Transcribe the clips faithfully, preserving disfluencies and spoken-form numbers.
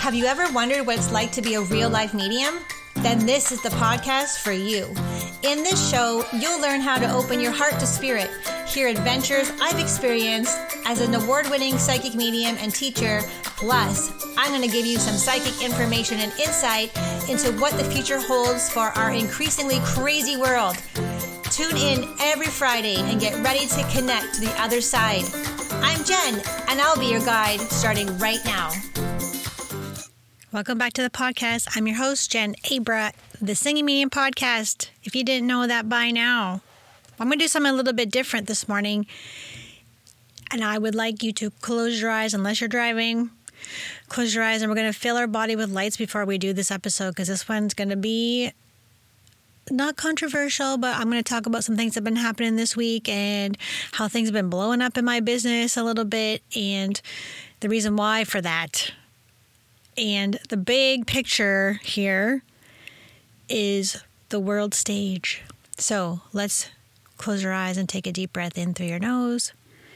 Have you ever wondered what it's like to be a real-life medium? Then this is the podcast for you. In this show, you'll learn how to open your heart to spirit, hear adventures I've experienced as an award-winning psychic medium and teacher. Plus, I'm going to give you some psychic information and insight into what the future holds for our increasingly crazy world. Tune in every Friday and get ready to connect to the other side. I'm Jen, and I'll be your guide starting right now. Welcome back to the podcast. I'm your host, Jen Abra, the Singing Medium Podcast. If you didn't know that by now, I'm going to do something a little bit different this morning. And I would like you to close your eyes unless you're driving. Close your eyes and we're going to fill our body with lights before we do this episode because this one's going to be not controversial, but I'm going to talk about some things that have been happening this week and how things have been blowing up in my business a little bit and the reason why for that. And the big picture here is the world stage. So let's close your eyes and take a deep breath in through your nose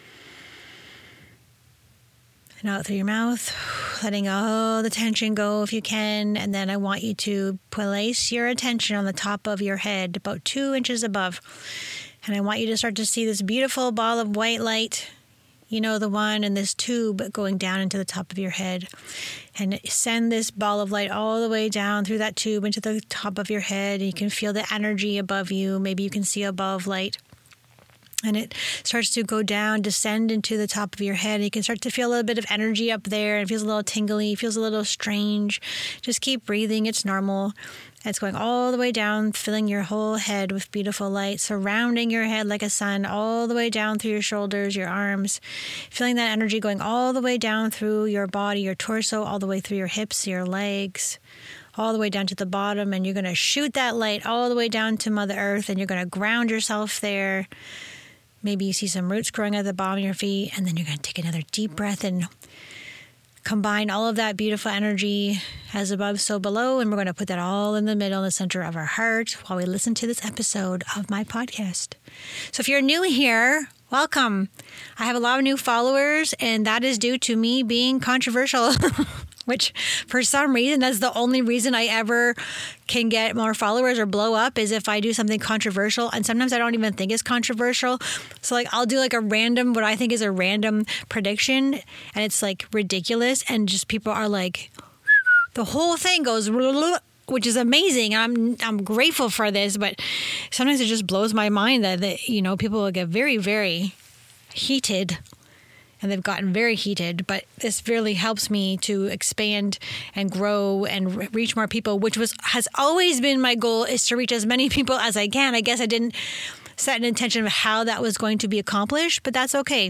and out through your mouth, letting all the tension go if you can. And then I want you to place your attention on the top of your head, about two inches above. And I want you to start to see this beautiful ball of white light. You know, the one in this tube going down into the top of your head. And send this ball of light all the way down through that tube into the top of your head. And you can feel the energy above you. Maybe you can see a ball of light. And it starts to go down, descend into the top of your head. And you can start to feel a little bit of energy up there. It feels a little tingly. It feels a little strange. Just keep breathing. It's normal. It's going all the way down, filling your whole head with beautiful light, surrounding your head like a sun, all the way down through your shoulders, your arms, feeling that energy going all the way down through your body, your torso, all the way through your hips, your legs, all the way down to the bottom. And you're going to shoot that light all the way down to Mother Earth, and you're going to ground yourself there. Maybe you see some roots growing at the bottom of your feet, and then you're going to take another deep breath and combine all of that beautiful energy as above, so below, and we're going to put that all in the middle, in the center of our heart while we listen to this episode of my podcast. So if you're new here, welcome. I have a lot of new followers, and that is due to me being controversial, which for some reason, that's the only reason I ever can get more followers or blow up is if I do something controversial. And sometimes I don't even think it's controversial. So like I'll do like a random, what I think is a random prediction, and it's like ridiculous. And just people are like, the whole thing goes, which is amazing. I'm I'm grateful for this, but sometimes it just blows my mind that, that you know, people will get very, very heated. And they've gotten very heated, but this really helps me to expand and grow and re- reach more people, which was has always been my goal, is to reach as many people as I can. I guess I didn't set an intention of how that was going to be accomplished, but that's okay.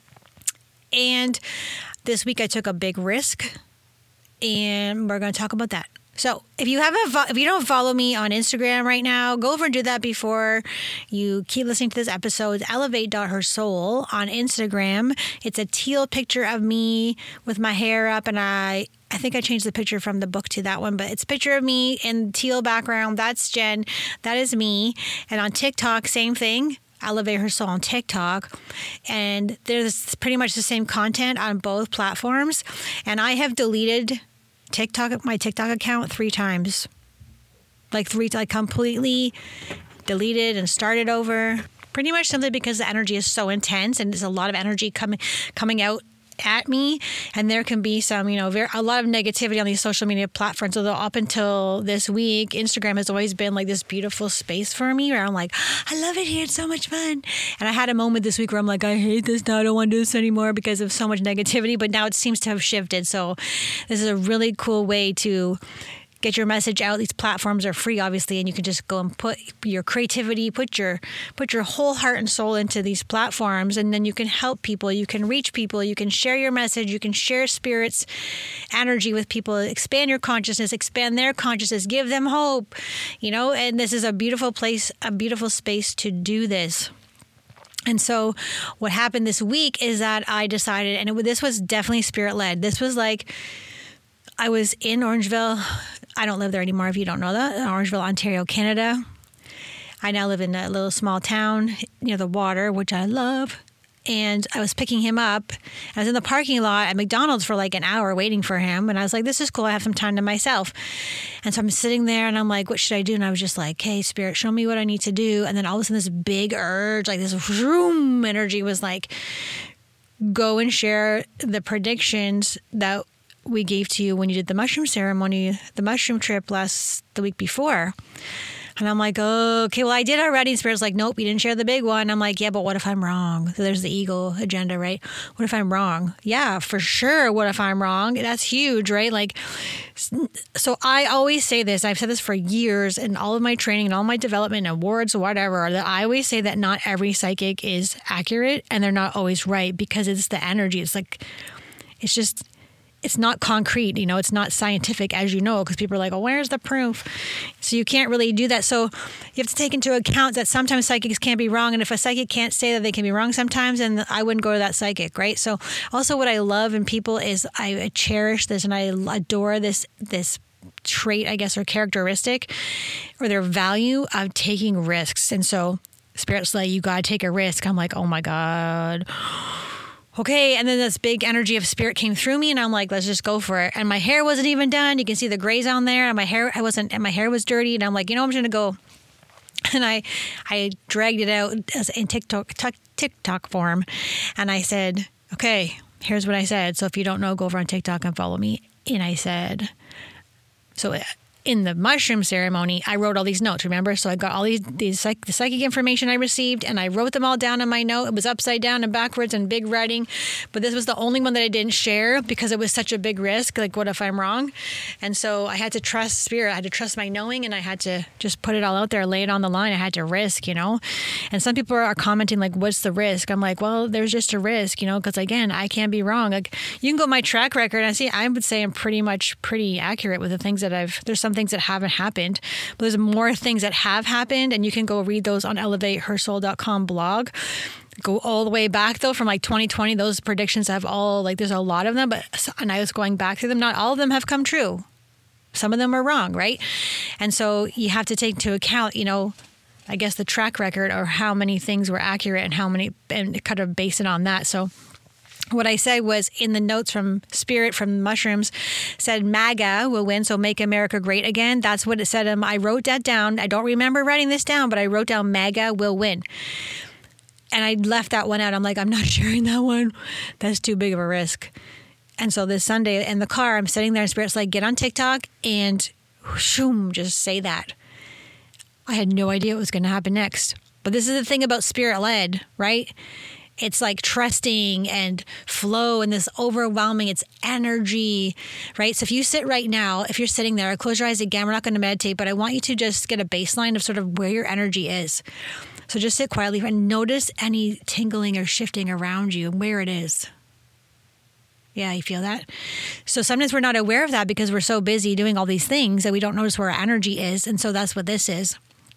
And this week I took a big risk, and we're going to talk about that. So if you haven't, if you don't follow me on Instagram right now, go over and do that before you keep listening to this episode. elevate dot her soul on Instagram. It's a teal picture of me with my hair up, and I, I think I changed the picture from the book to that one, but it's a picture of me in teal background. That's Jen. That is me. And on TikTok, same thing. Elevate Her Soul on TikTok, and there's pretty much the same content on both platforms. And I have deleted TikTok, my TikTok account three times, like three, like completely deleted and started over. Pretty much simply because the energy is so intense, and there's a lot of energy coming coming out at me, and there can be some, you know, very, a lot of negativity on these social media platforms. Although up until this week, Instagram has always been like this beautiful space for me where I'm like, I love it here. It's so much fun. And I had a moment this week where I'm like, I hate this now. I don't want to do this anymore because of so much negativity. But now it seems to have shifted. So this is a really cool way to get your message out. These platforms are free, obviously, and you can just go and put your creativity, put your put your whole heart and soul into these platforms, and then you can help people, you can reach people, you can share your message, you can share spirit's energy with people, expand your consciousness, expand their consciousness, give them hope, you know, and this is a beautiful place, a beautiful space to do this. And so what happened this week is that I decided, and it, this was definitely spirit-led. This was like, I was in Orangeville. I don't live there anymore if you don't know that. Orangeville, Ontario, Canada. I now live in a little small town near the water, which I love. and I was picking him up. I was in the parking lot at McDonald's for like an hour waiting for him. And I was like, this is cool. I have some time to myself. And so I'm sitting there and I'm like, what should I do? And I was just like, hey, Spirit, show me what I need to do. And then all of a sudden this big urge, like this vroom energy was like, go and share the predictions that we gave to you when you did the mushroom ceremony, the mushroom trip last, the week before. And I'm like, oh, okay, well, I did already. And Spirit's like, nope, you didn't share the big one. I'm like, yeah, but what if I'm wrong? So there's the ego agenda, right? What if I'm wrong? Yeah, for sure. What if I'm wrong? That's huge, right? Like, so I always say this. I've said this for years in all of my training and all my development and awards, whatever, that I always say that not every psychic is accurate and they're not always right because it's the energy. It's like, it's just... It's not concrete, you know, it's not scientific, as you know, because people are like, oh, where's the proof? So you can't really do that. So you have to take into account that sometimes psychics can be wrong. And if a psychic can't say that they can be wrong sometimes, then I wouldn't go to that psychic, right? So also what I love in people is I cherish this and I adore this, this trait, I guess, or characteristic or their value of taking risks. And so Spirit's like, you got to take a risk. I'm like, oh my God. Okay, and then this big energy of Spirit came through me, and I'm like, let's just go for it. And my hair wasn't even done. You can see the grays on there, and my hair I wasn't, and my hair was dirty. And I'm like, you know, I'm just gonna go. And I, I dragged it out as in TikTok, TikTok form, and I said, okay, here's what I said. So if you don't know, go over on TikTok and follow me. And I said, so. In the mushroom ceremony, I wrote all these notes, remember? So I got all these, these psych, the psychic information I received, and I wrote them all down in my note. It was upside down and backwards and big writing. But this was the only one that I didn't share because it was such a big risk. Like, what if I'm wrong? And so I had to trust Spirit. I had to trust my knowing, and I had to just put it all out there, lay it on the line. I had to risk, you know? And some people are commenting, like, what's the risk? I'm like, well, there's just a risk, you know? Because, again, I can't be wrong. Like, you can go my track record, and I see, I would say I'm pretty much pretty accurate with the things that I've, there's some things that haven't happened, but there's more things that have happened, and you can go read those on elevate her soul dot com blog. Go all the way back though from like twenty twenty. Those predictions have all, like, there's a lot of them, but and I was going back through them. Not all of them have come true. Some of them are wrong, right? And so you have to take into account, you know, I guess the track record or how many things were accurate and how many, and kind of base it on that. So what I said was in the notes from Spirit from mushrooms said MAGA will win. So Make America Great Again. That's what it said. Um, I wrote that down. I don't remember writing this down, but I wrote down MAGA will win. And I left that one out. I'm like, I'm not sharing that one. That's too big of a risk. And so this Sunday in the car, I'm sitting there and Spirit's like, get on TikTok and shoom, just say that. I had no idea what was going to happen next. But this is the thing about Spirit led, right? It's like trusting and flow and this overwhelming, it's energy, right? So if you sit right now, if you're sitting there, close your eyes again, we're not going to meditate, but I want you to just get a baseline of sort of where your energy is. So just sit quietly and notice any tingling or shifting around you and where it is. Yeah, you feel that? So sometimes we're not aware of that because we're so busy doing all these things that we don't notice where our energy is. And so that's what this is.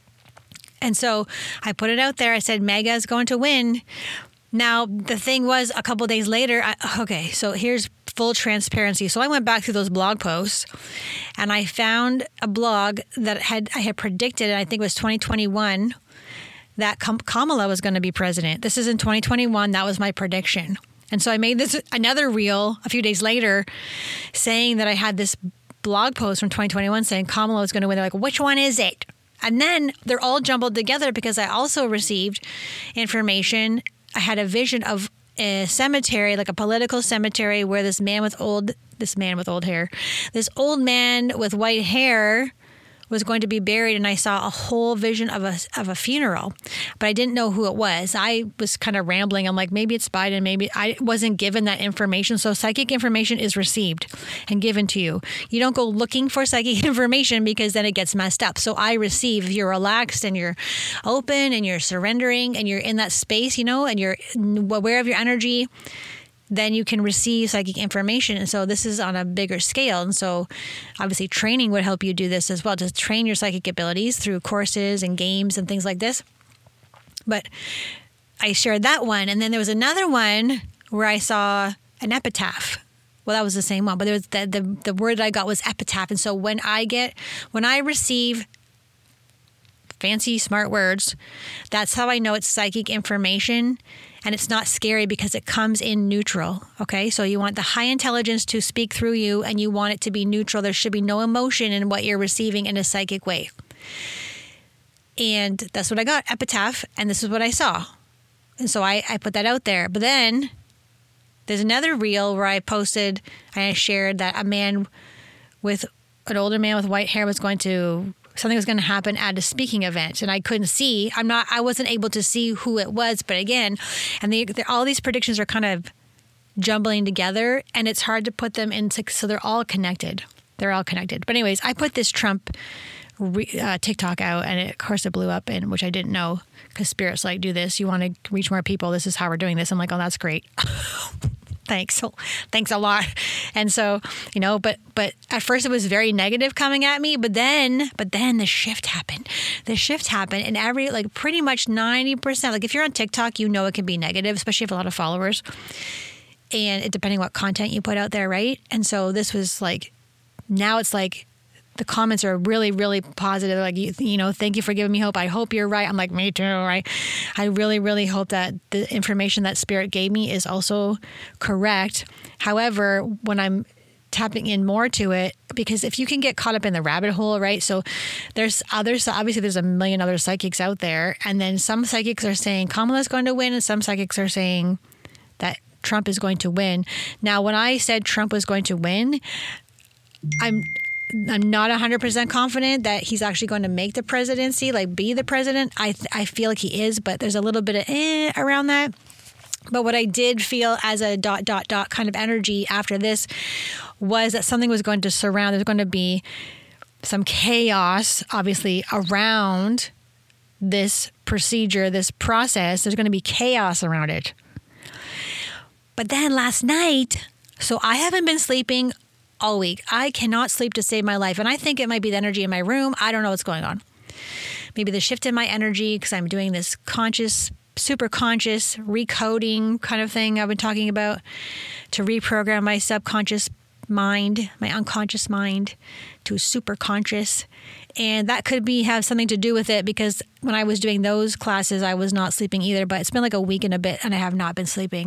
And so I put it out there. I said, MAGA is going to win. Now, the thing was a couple of days later, I, okay, so here's full transparency. So I went back through those blog posts and I found a blog that had I had predicted, and I think it was twenty twenty-one, that Kamala was going to be president. This is in twenty twenty-one. That was my prediction. And so I made this another reel a few days later saying that I had this blog post from twenty twenty-one saying Kamala was going to win. They're like, which one is it? And then they're all jumbled together because I also received information. I had a vision of a cemetery, like a political cemetery, where this man with old, this man with old hair, this old man with white hair was going to be buried, and I saw a whole vision of a of a funeral, but I didn't know who it was. I was kind of rambling. I'm like, maybe it's Biden. Maybe I wasn't given that information. So psychic information is received and given to you. You don't go looking for psychic information because then it gets messed up. So I receive. If you're relaxed and you're open and you're surrendering and you're in that space, you know, and you're aware of your energy, then you can receive psychic information. And so this is on a bigger scale. And so obviously training would help you do this as well, to train your psychic abilities through courses and games and things like this. But I shared that one. And then there was another one where I saw an epitaph. Well, that was the same one, but there was the, the, the word that I got was epitaph. And so when I get, when I receive fancy, smart words, that's how I know it's psychic information. and it's not scary because it comes in neutral. Okay. So you want the high intelligence to speak through you, and you want it to be neutral. There should be no emotion in what you're receiving in a psychic way. And that's what I got, epitaph, and this is what I saw. And so I, I put that out there. But then there's another reel where I posted, I shared that a man with, an older man with white hair was going to, something was going to happen at a speaking event. And I couldn't see, I'm not, I wasn't able to see who it was. But again, and they, all these predictions are kind of jumbling together, and it's hard to put them into, so they're all connected. They're all connected. But anyways, I put this Trump re, uh, TikTok out, and it, of course it blew up, and which I didn't know, because Spirit's like, do this. You want to reach more people. This is how we're doing this. I'm like, oh, that's great. Thanks. Thanks a lot. And so, you know, but but at first it was very negative coming at me, but then but then the shift happened. The shift happened, and every, like pretty much ninety percent, like if you're on TikTok, you know it can be negative, especially if you have a lot of followers. And it depending what content you put out there, right? And so this was like, now it's like the comments are really, really positive. Like, you, you know, thank you for giving me hope. I hope you're right. I'm like, me too, right? I really, really hope that the information that Spirit gave me is also correct. However, when I'm tapping in more to it, because if you can get caught up in the rabbit hole, right? So there's others, obviously there's a million other psychics out there. And then some psychics are saying Kamala's going to win, and some psychics are saying that Trump is going to win. Now, when I said Trump was going to win, I'm I'm not one hundred percent confident that he's actually going to make the presidency, like be the president. I th- I feel like he is, but there's a little bit of eh around that. But what I did feel as a dot, dot, dot kind of energy after this was that something was going to surround. There's going to be some chaos, obviously, around this procedure, this process. There's going to be chaos around it. But then last night, so I haven't been sleeping all week. I cannot sleep to save my life. And I think it might be the energy in my room. I don't know what's going on. Maybe the shift in my energy, because I'm doing this conscious, super conscious recoding kind of thing I've been talking about, to reprogram my subconscious mind, my unconscious mind, to super conscious. And that could be have something to do with it, because when I was doing those classes, I was not sleeping either. But it's been like a week and a bit, and I have not been sleeping.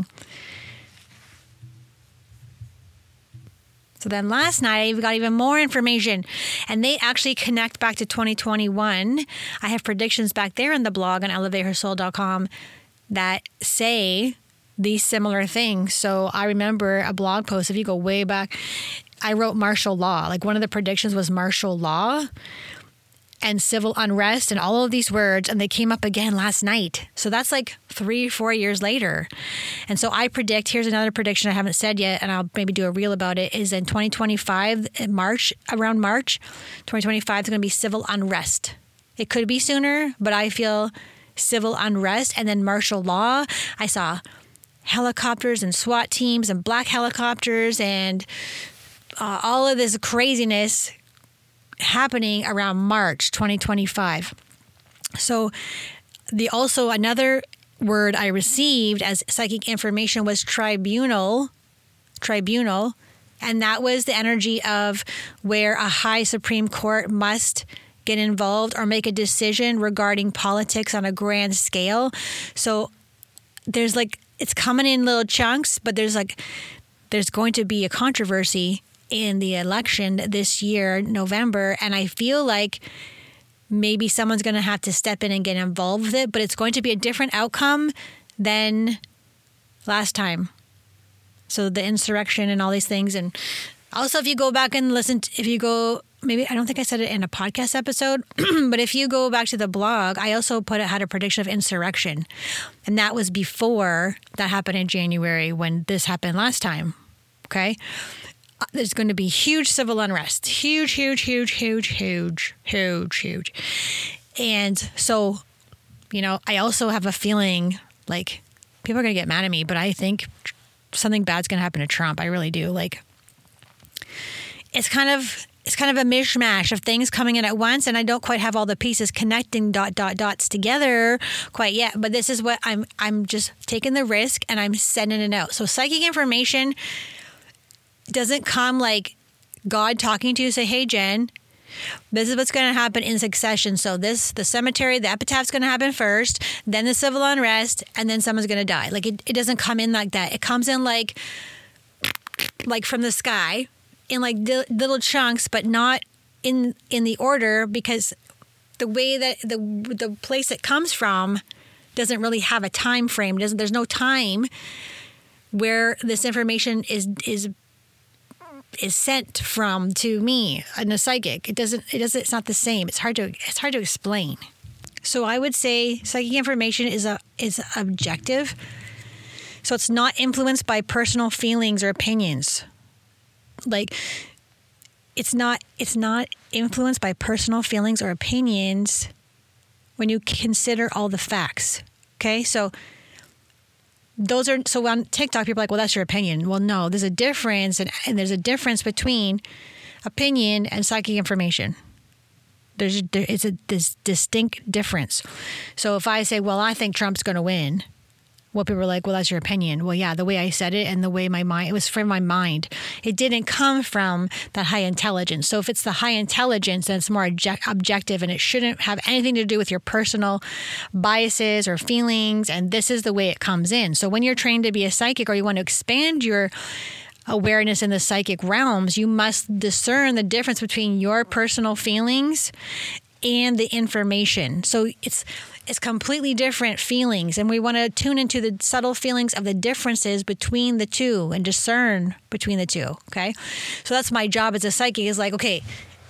So then last night, I got even more information, and they actually connect back to twenty twenty-one. I have predictions back there in the blog on elevate her soul dot com that say these similar things. So I remember a blog post, if you go way back, I wrote martial law. Like one of the predictions was martial law and civil unrest and all of these words, and they came up again last night. So that's like three, four years later. And so I predict, here's another prediction I haven't said yet, and I'll maybe do a reel about it, is in twenty twenty-five, in March, around March, twenty twenty-five is going to be civil unrest. It could be sooner, but I feel civil unrest, and then martial law. I saw helicopters and SWAT teams and black helicopters and uh, all of this craziness happening around March twenty twenty-five. So the also another word I received as psychic information was tribunal, tribunal, and that was the energy of where a high Supreme Court must get involved or make a decision regarding politics on a grand scale. So there's like, it's coming in little chunks, but there's like, there's going to be a controversy in the election this year, November, and I feel like maybe someone's going to have to step in and get involved with it, but it's going to be a different outcome than last time. So the insurrection and all these things. And also, if you go back and listen, to, if you go, maybe, I don't think I said it in a podcast episode, but if you go back to the blog, I also put it, had a prediction of insurrection. And that was before that happened in January when this happened last time. Okay. There's going to be huge civil unrest. Huge, huge, huge, huge, huge, huge, huge. And so, you know, I also have a feeling like people are going to get mad at me, but I think something bad's going to happen to Trump. I really do. Like, it's kind of, it's kind of a mishmash of things coming in at once, and I don't quite have all the pieces connecting dot, dot, dots together quite yet. But this is what I'm, I'm just taking the risk and I'm sending it out. So psychic information doesn't come like God talking to you, say, hey, Jen, This is what's going to happen in succession. So this, the cemetery, the epitaph's going to happen first, then the civil unrest, and then someone's going to die. Like it, it doesn't come in like that. It comes in like, like from the sky in like di- little chunks, but not in, in the order, because the way that the, the place it comes from doesn't really have a time frame. Doesn't, there's no time where this information is, is, is sent from to me and a psychic. It doesn't, it doesn't, it's not the same. It's hard to, it's hard to explain. So I would say psychic information is a, is objective. So it's not influenced by personal feelings or opinions. Like it's not, it's not influenced by personal feelings or opinions when you consider all the facts. Okay. So those are, so on TikTok, people are like, well, that's your opinion. Well, no, there's a difference. And, and there's a difference between opinion and psychic information. There's, there, it's a this distinct difference. So if I say, well, I think Trump's going to win, well, people are like, well, that's your opinion. Well, yeah, the way I said it and the way my mind, it was from my mind. It didn't come from that high intelligence. So if it's the high intelligence, then it's more object- objective and it shouldn't have anything to do with your personal biases or feelings. And this is the way it comes in. So when you're trained to be a psychic or you want to expand your awareness in the psychic realms, you must discern the difference between your personal feelings and the information. So it's it's completely different feelings, and we want to tune into the subtle feelings of the differences between the two and discern between the two. Okay, so that's my job as a psychic. Is like, okay,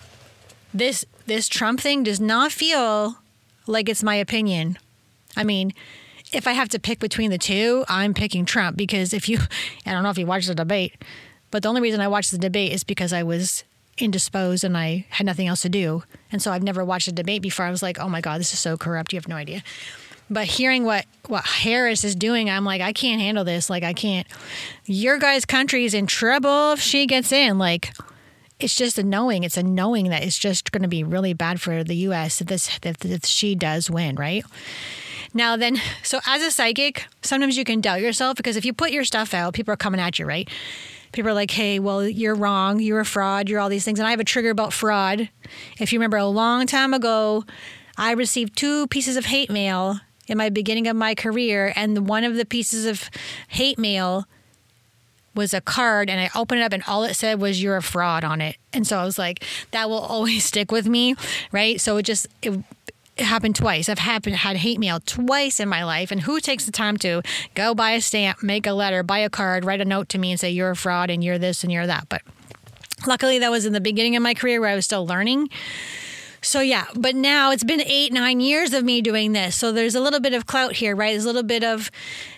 this this Trump thing does not feel like it's my opinion. I mean, if I have to pick between the two, I'm picking Trump, because if you, I don't know if you watched the debate, but the only reason I watched the debate is because I was indisposed and I had nothing else to do. And so I've never watched a debate before. I was like, oh my God, this is so corrupt. You have no idea. But hearing what, what Harris is doing, I'm like, I can't handle this. Like, I can't. Your guys' country is in trouble if she gets in. Like, it's just a knowing. It's a knowing that it's just going to be really bad for the U S if this if, if she does win, right? Now then, so as a psychic, sometimes you can doubt yourself, because if you put your stuff out, people are coming at you, right? People are like, hey, well, you're wrong. You're a fraud. You're all these things. And I have a trigger about fraud. If you remember, a long time ago, I received two pieces of hate mail in my beginning of my career. And one of the pieces of hate mail was a card, and I opened it up and all it said was, you're a fraud on it. And so I was like, that will always stick with me, right? So it just... It, It happened twice. I've happened, had hate mail twice in my life. And who takes the time to go buy a stamp, make a letter, buy a card, write a note to me and say, you're a fraud and you're this and you're that. But luckily that was in the beginning of my career where I was still learning. So yeah, but now it's been eight, nine years of me doing this. So there's a little bit of clout here, right? There's a little bit of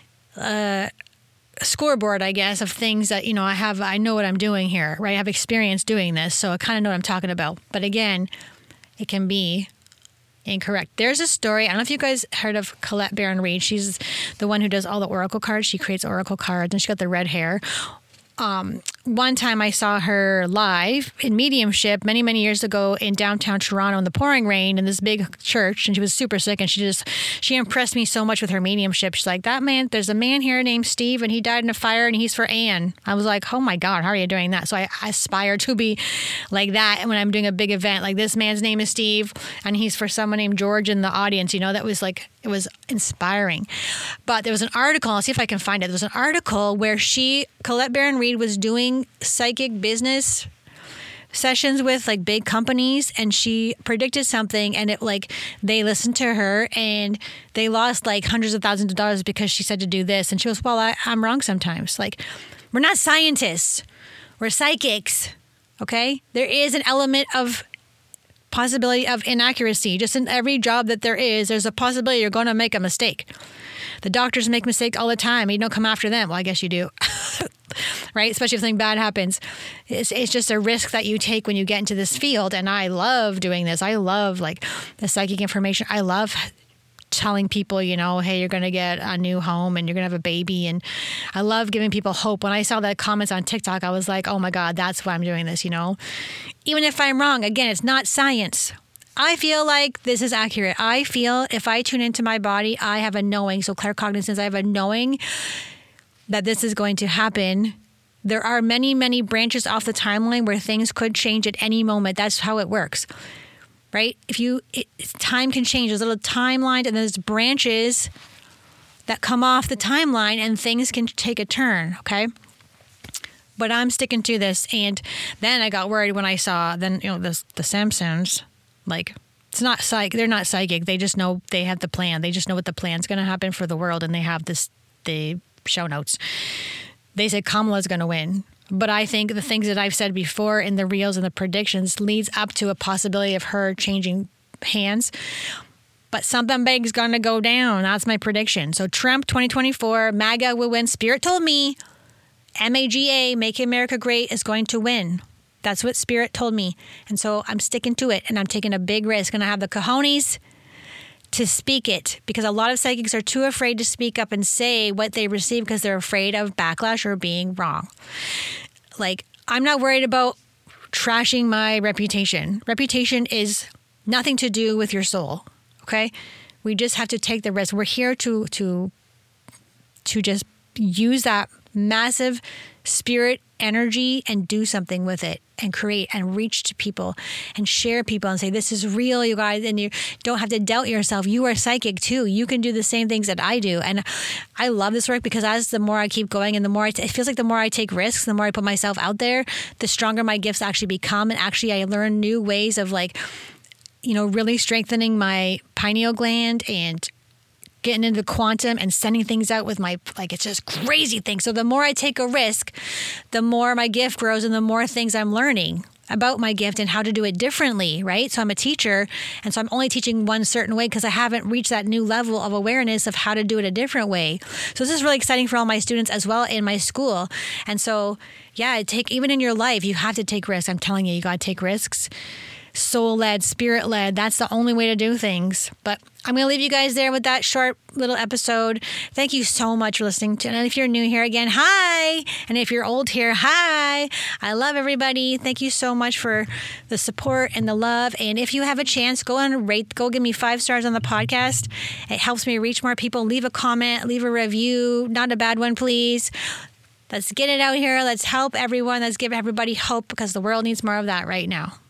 uh, scoreboard, I guess, of things that, you know, I have, I know what I'm doing here, right? I have experience doing this. So I kind of know what I'm talking about. But again, it can be incorrect. There's a story. I don't know if you guys heard of Colette Baron Reid. She's the one who does all the oracle cards. She creates oracle cards, and she got the red hair. Um, one time I saw her live in mediumship many, many years ago in downtown Toronto in the pouring rain in this big church. And she was super sick. And she just, she impressed me so much with her mediumship. She's like, that man, there's a man here named Steve, and he died in a fire, and he's for Anne. I was like, oh my God, how are you doing that? So I, I aspire to be like that. And when I'm doing a big event, like, this man's name is Steve, and he's for someone named George in the audience, you know, that was like, it was inspiring. But there was an article, I'll see if I can find it. There was an article where she, Colette Baron Reid, was doing psychic business sessions with like big companies, and she predicted something, and it like they listened to her and they lost like hundreds of thousands of dollars because she said to do this. And she goes, well, I, I'm wrong sometimes. Like, we're not scientists, we're psychics. Okay. There is an element of possibility of inaccuracy. Just in every job that there is, there's a possibility you're going to make a mistake. The doctors make mistakes all the time. You don't come after them. Well, I guess you do. Right? Especially if something bad happens. It's, it's just a risk that you take when you get into this field. And I love doing this. I love like the psychic information. I love telling people, you know, hey, you're going to get a new home and you're going to have a baby. And I love giving people hope. When I saw the comments on TikTok, I was like, oh my God, that's why I'm doing this, you know? Even if I'm wrong, again, it's not science. I feel like this is accurate. I feel if I tune into my body, I have a knowing. So claircognizance, I have a knowing that this is going to happen There are many, many branches off the timeline where things could change at any moment. That's how it works, right? If you, it, time can change. There's a little timeline and there's branches that come off the timeline and things can take a turn, okay? But I'm sticking to this. And then I got worried when I saw, then, you know, the, the Simpsons, like, it's not psych. They're not psychic. They just know they have the plan. They just know what the plan's going to happen for the world. And they have this, the show notes. They said Kamala's going to win. But I think the things that I've said before in the reels and the predictions leads up to a possibility of her changing hands. But something big's going to go down. That's my prediction. So Trump twenty twenty-four, MAGA will win. Spirit told me M A G A, Make America Great, is going to win. That's what Spirit told me. And so I'm sticking to it, and I'm taking a big risk. And I have the cojones to speak it, because a lot of psychics are too afraid to speak up and say what they receive because they're afraid of backlash or being wrong. Like, I'm not worried about trashing my reputation. Reputation is nothing to do with your soul, okay? We just have to take the risk. We're here to to to just use that massive spirit energy and do something with it and create and reach to people and share people and say, this is real, you guys. And you don't have to doubt yourself. You are psychic too. You can do the same things that I do. And I love this work because as the more I keep going and the more I t- it feels like the more I take risks, the more I put myself out there, the stronger my gifts actually become. And actually I learn new ways of, like, you know, really strengthening my pineal gland and getting into quantum and sending things out with my, like, it's just crazy things. So the more I take a risk, the more my gift grows and the more things I'm learning about my gift and how to do it differently, right? So I'm a teacher, and so I'm only teaching one certain way because I haven't reached that new level of awareness of how to do it a different way. So this is really exciting for all my students as well in my school. And so, yeah, take even in your life, you have to take risks. I'm telling you, you got to take risks. Soul-led, spirit-led. That's the only way to do things. But I'm going to leave you guys there with that short little episode. Thank you so much for listening to it. And if you're new here again, hi. And if you're old here, hi. I love everybody. Thank you so much for the support and the love. And if you have a chance, go and rate, go give me five stars on the podcast. It helps me reach more people. Leave a comment, leave a review. Not a bad one, please. Let's get it out here. Let's help everyone. Let's give everybody hope because the world needs more of that right now.